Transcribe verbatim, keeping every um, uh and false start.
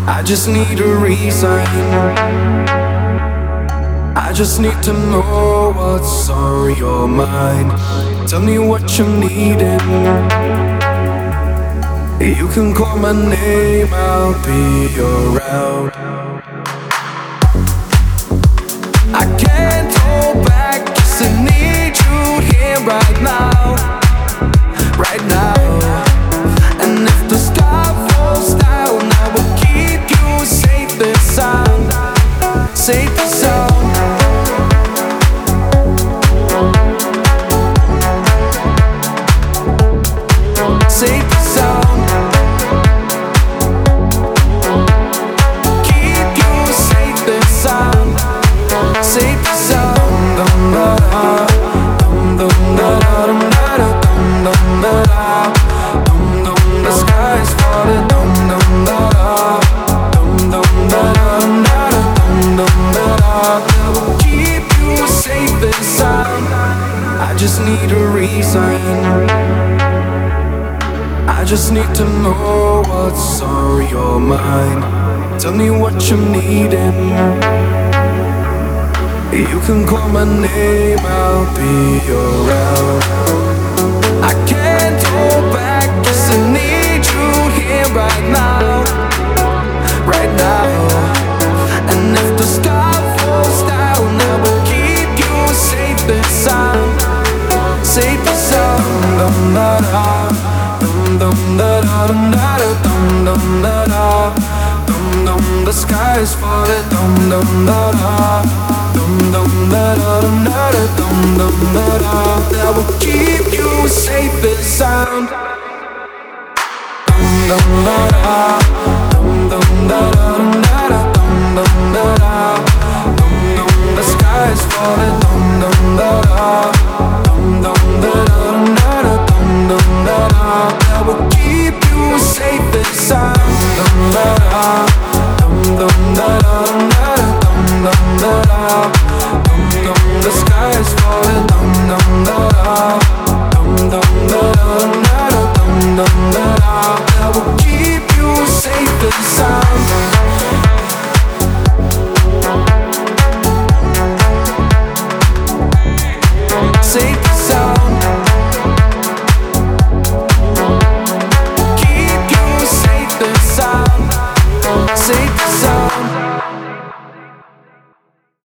I just need a reason. I just need to know what's on your mind. Tell me what you're needing. You can call my name, I'll be around. I can't hold back, 'cause I need you here right now. Right now. And if the sky falls down, I will keep you safe and sound. Safe and sound. Safe and sound. Keep you safe and sound. Safe and sound. Dum da da, dum dum da da, dum da da, dum dum da da, dum dum. The sky's falling. Dum dum da da, dum dum da da, dum da da, dum dum da da. That will keep you safe and sound. I just need a reason. I just need to know what's on your mind. Tell me what you're needing. You can call my name, I'll be around. I can't hold back, 'cause I need you here right now. Right now. And if the sky falls down, I will keep you safe and sound. Safe and sound. Dum da da, dum dum da da, dum da da, dum dum da da, dum dum. The sky is falling. Dum dum da da, dum dum da da, dum da da, dum dum da da. That will keep you safe and sound. Dum dum da da.